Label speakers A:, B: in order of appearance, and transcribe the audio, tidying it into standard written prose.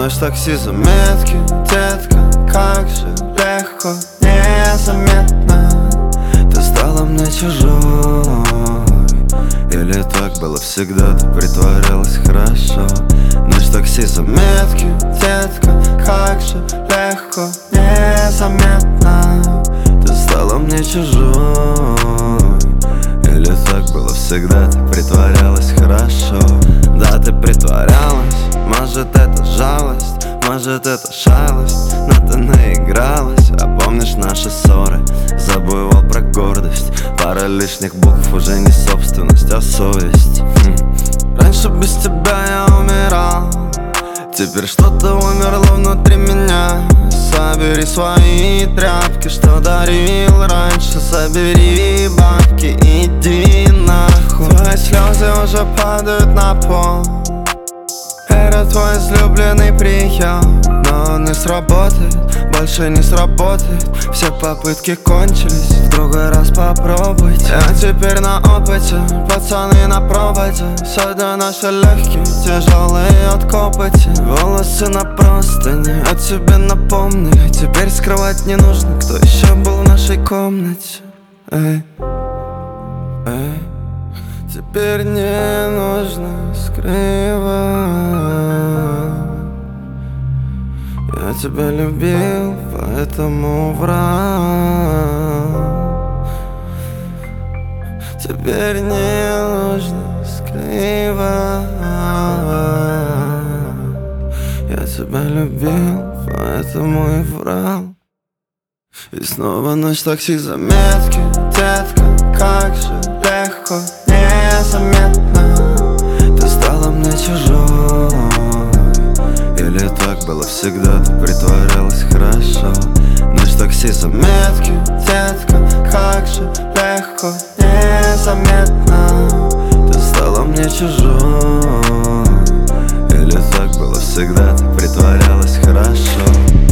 A: ночь такси заметки, детка, как же легко, незаметно ты стала мне чужой. Или так было всегда, ты притворялась хорошо. Ночь такси заметки, детка, как же легко, незаметно ты стала мне чужой. Или так было всегда, ты притворялась хорошо. Да, ты притворялась, может это жалость, может это шалость, но ты наигралась. А помнишь наши ссоры, забывал про гордость. Пара лишних букв уже не собственность, а совесть. Раньше без тебя я умирал, теперь что-то умерло внутри меня. Собери свои тряпки, что дарил раньше, собери бабки, иди нахуй. Твои слезы уже падают на пол. Это твой излюбленный прием, но он не сработает, больше не сработает. Все попытки кончились, в другой раз попробуйте. Я теперь на опыте, пацаны на проводе. Сегодня наши легкие, тяжелые от копоти. Волосы на простыне, о тебе напомнили. Теперь скрывать не нужно, кто еще был в нашей комнате. Эй, эй. Теперь не нужно скрывать. Я тебя любил, поэтому врал. Теперь не нужно скрывать. Я тебя любил, поэтому и врал. И снова ночь такси заметки, детка, как же легко, незаметно ты стала мне чужой. Или так было всегда, ты притворялась хорошо. Ночь такси заметки, детка, как же легко, незаметно ты стала мне чужой. Или так было всегда, ты притворялась хорошо.